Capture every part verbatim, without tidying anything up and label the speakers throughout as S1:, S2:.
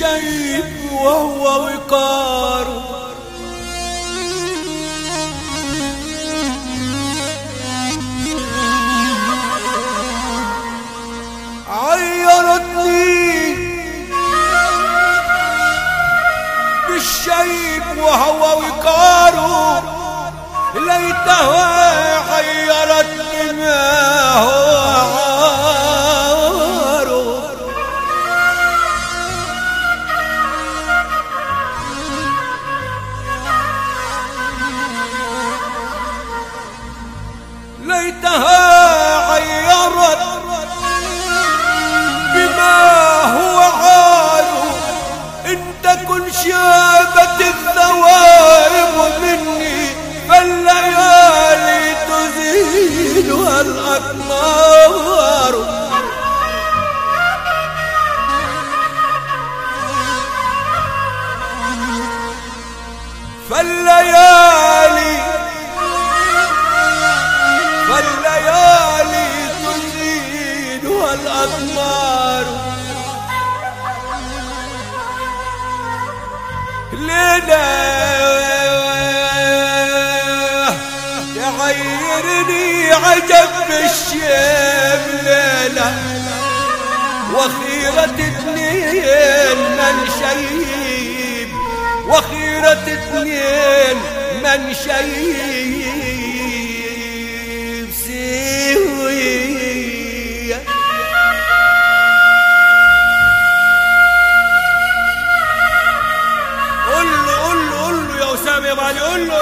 S1: بالشيب وهو وقاره، عيرتني بالشيب وهو وقاره، ليتها عيرتني ما هو عاره. ليتها عيرت بما هو عاره، إن تكن شابت الثوائب مني فالليالي تزيلها الأقمار. فالليالي فالليالي تزيلها الأقمار. ليلة تعيرني عجب بالشيب، ليلة وخيرة اثنين من شيب، وخيرة اثنين من شيب سوية. قل له قل له قل له يا أسامة يا معلي، قل له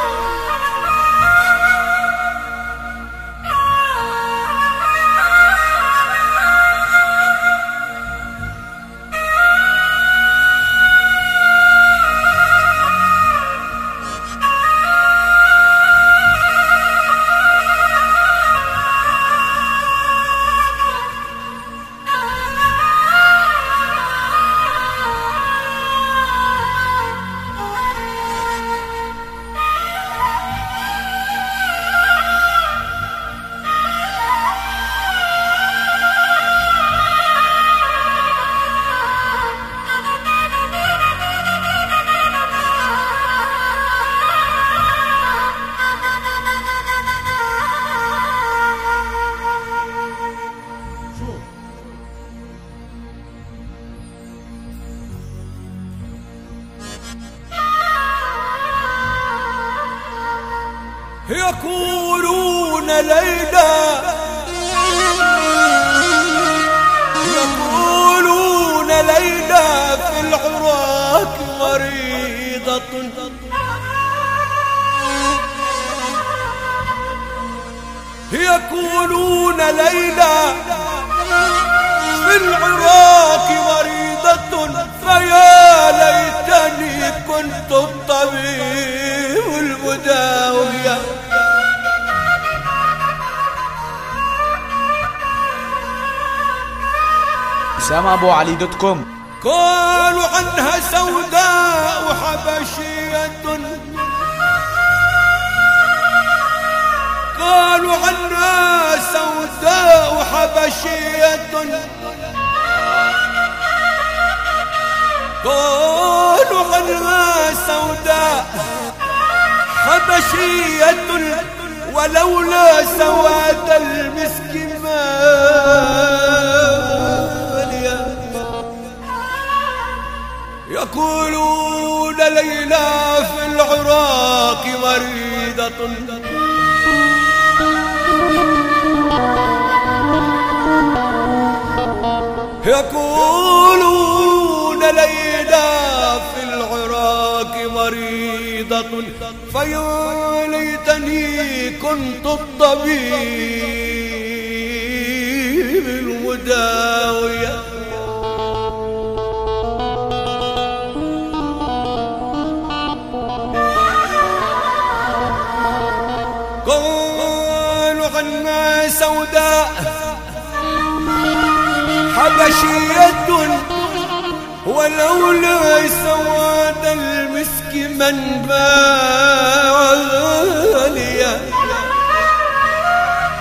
S1: يقولون ليلى يقولون ليلى في العراق مريضة، يقولون ليلى في العراق مريضة، فيا ليتني كنت الطبيب المداوية.
S2: أسامة أبو علي دوت كوم.
S1: قالوا عنها سوداء حبشية، قالوا عنها سوداء حبشية، قالوا عنها سوداء حبشية، ولولا سواد المسك مالية. يقولون ليلى في العراق مريضة، يقولون ليلى في العراق مريضة، فيا ليتني كنت الطبيب المداوية. قالوا عنها سوداء حبشية، ولولا سواد المسك من باليا.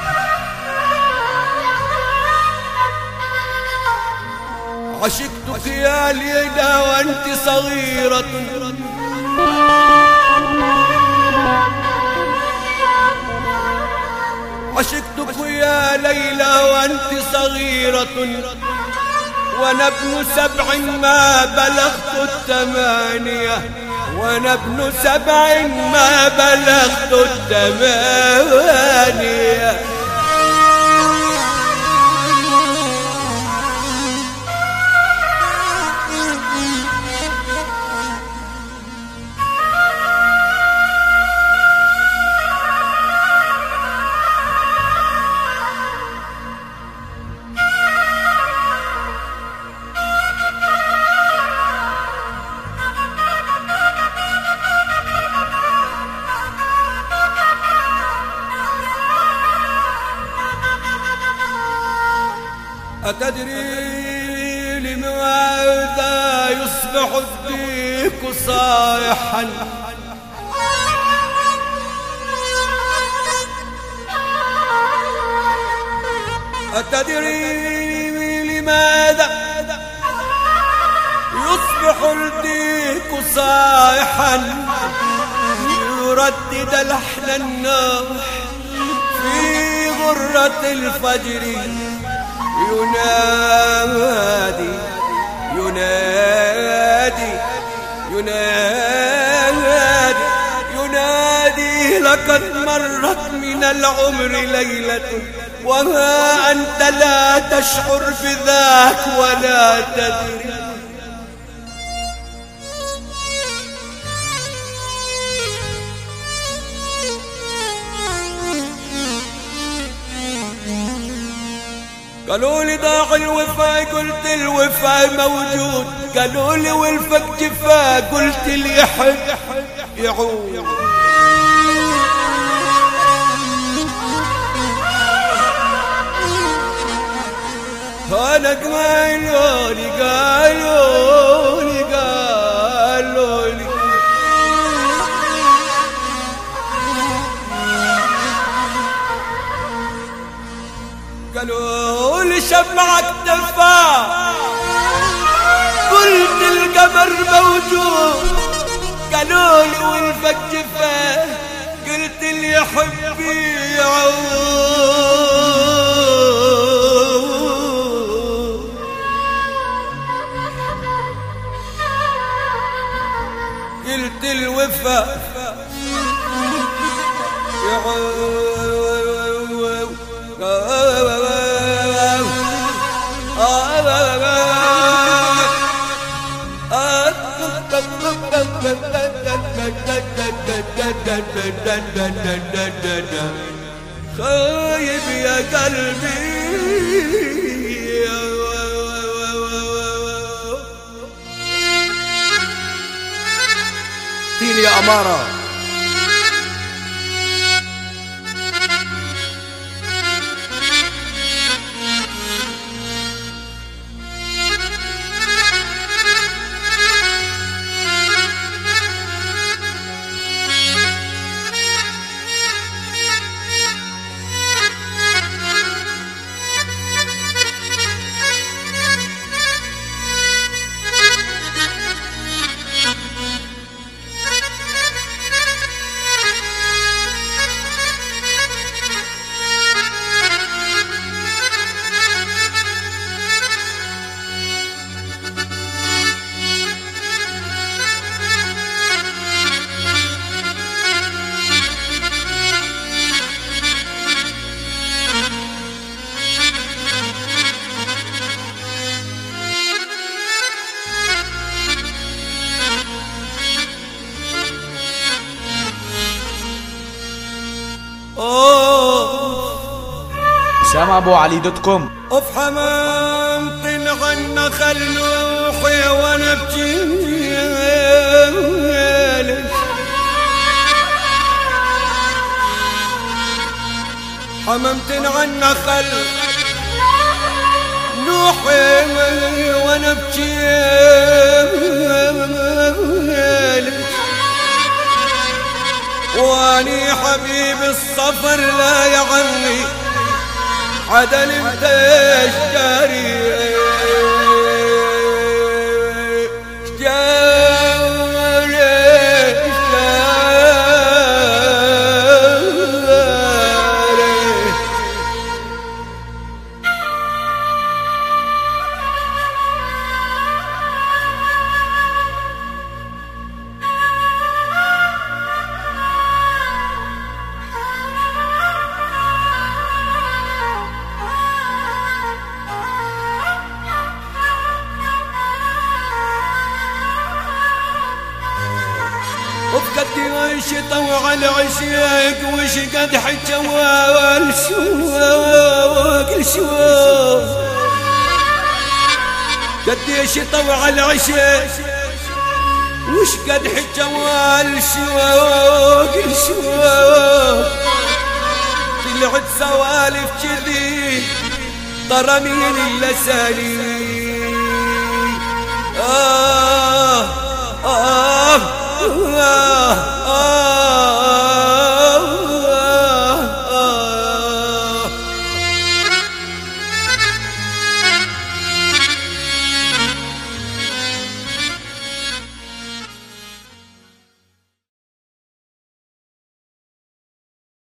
S1: عشقتك يا ليلى وانت صغيرة، عشقتك يا ليلى وانت صغيرة، وانا ابن سبع ما بلغت الثمانية، وانا ابن سبع ما بلغت الثمانية. أتدري لماذا يصبح الديك صائحا؟ أتدري لماذا يصبح الديك صائحا؟ يردد لحن النوح في غرة الفجر، ينادي ينادي ينادي ينادي لقد مرت من العمر ليلة، وها أنت لا تشعر بذاك ولا تدري. قالوا لي ضاع الوفا، قلت الوفا موجود، قالوا لي والفك جفا، قلت اللي يحب يعود. انا قالوا لي قالوا لي قالوا لي قالوا لي شمعك تفا، قلت القمر موجود، قالوا لي والفك جفا، قلت اللي يحب يعود. قلت الوفا يعود. خايب يا قلبي فيني يا أمارة.
S2: سام ابو علي دوت كوم.
S1: اف حمام طلعنا خل روحي وانا ابكي، حممت عنا خل نوحي وانا ابكي، واني حبيب الصفر لا يا عمي عدل انت اشجاري. العشاق وش قد حكى والشواق الشواق قديش طوع العشاق وش قد حكى والشواق الشواق طلعت سوالف كذي طرمين اللساني آه آه آه آه